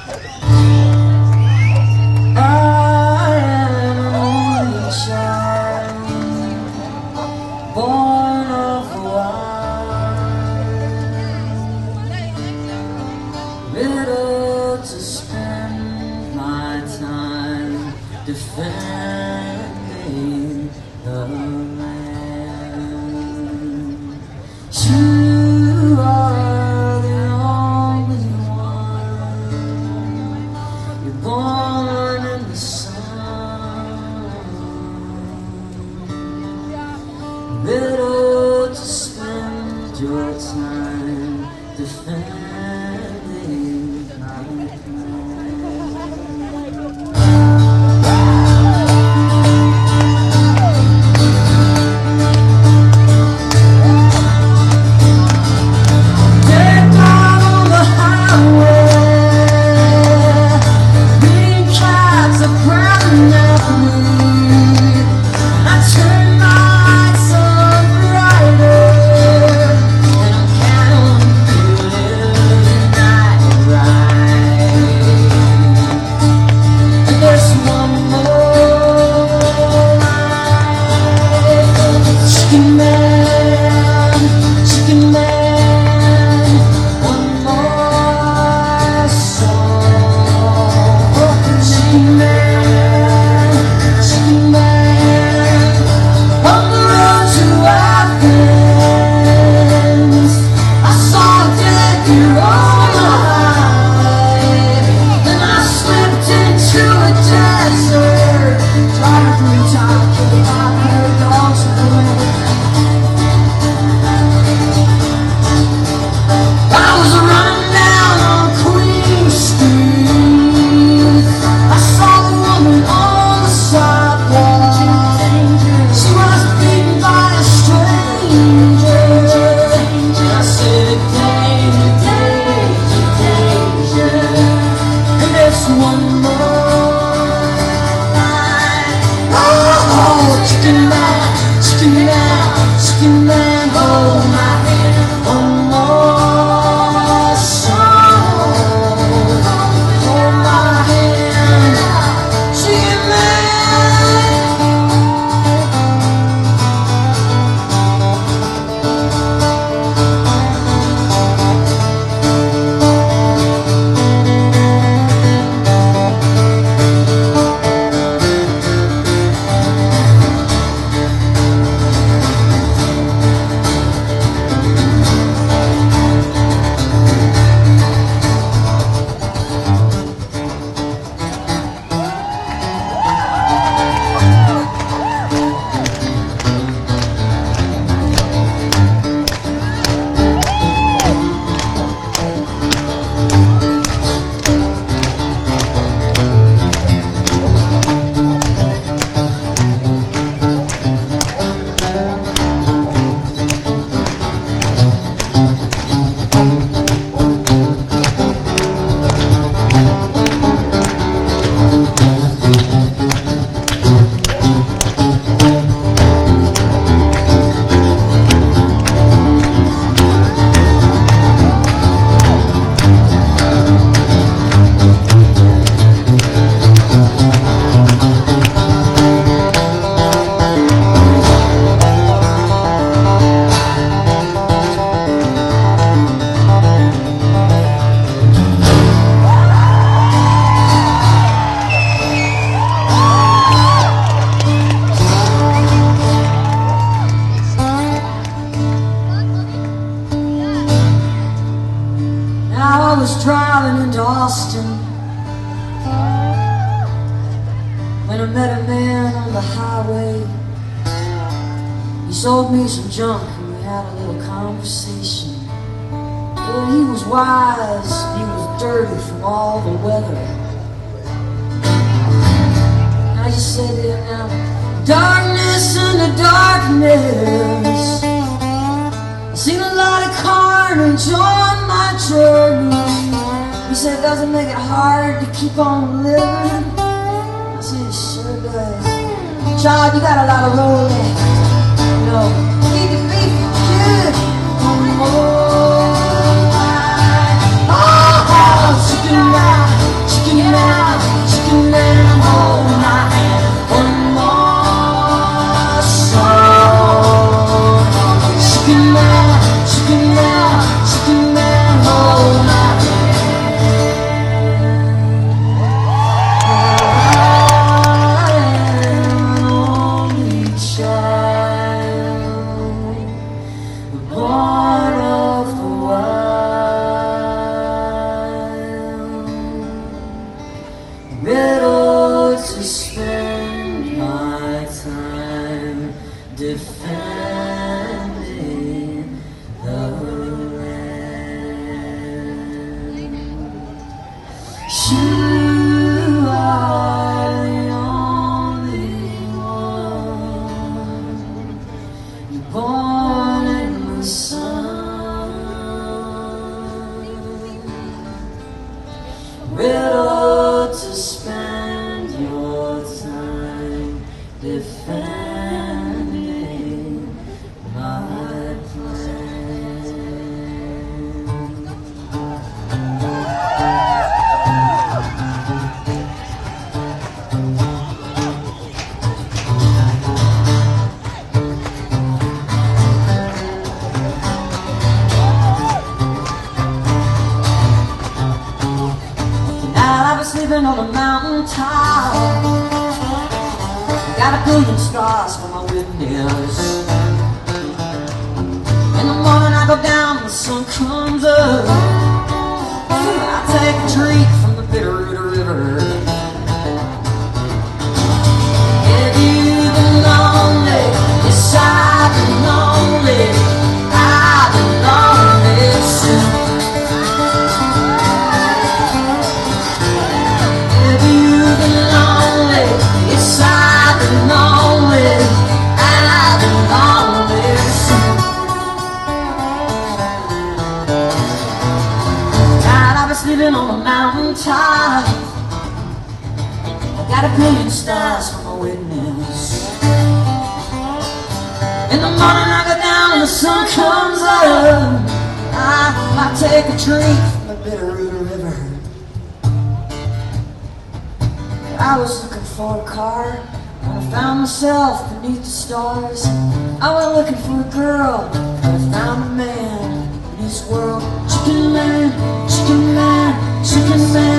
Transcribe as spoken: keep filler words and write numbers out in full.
Defending the land. You are the only one. You're born in the sun. Little to spend your time defending my land. I was driving into Austin when I met a man on the highway. He sold me some junk and we had a little conversation. And he was wise, he was dirty from all the weather. And I just said to him, now, darkness into darkness, I've seen a lot of carnage on my journey. He said, does it make it hard to keep on living? I said, it sure does. Child, you got a lot of rolling. You know, you need to be good on the moonlight. Oh, chicken light. riddle to spend my time defending the land. You are the only one, you're born in the sun, riddle to spend your time defending my plan. Now I've been sleeping on a mountain top, got a billion stars for my witness. In the morning I go down, the sun comes up, I take a drink from the Bitterroot River. Have you been lonely? Yes, I've been lonely. I've been lonely too. Have you been lonely? Yes, I've been lonely. I've been lonely too. God, I've been sleeping on a mountain top, got a billion stars for my witness. In the morning I go down and the sun comes up, I, I take a drink from the Bitterroot River. I was looking for a car when I found myself beneath the stars. I went looking for a girl, but I found a man in his world. Chicken man, chicken man, chicken man.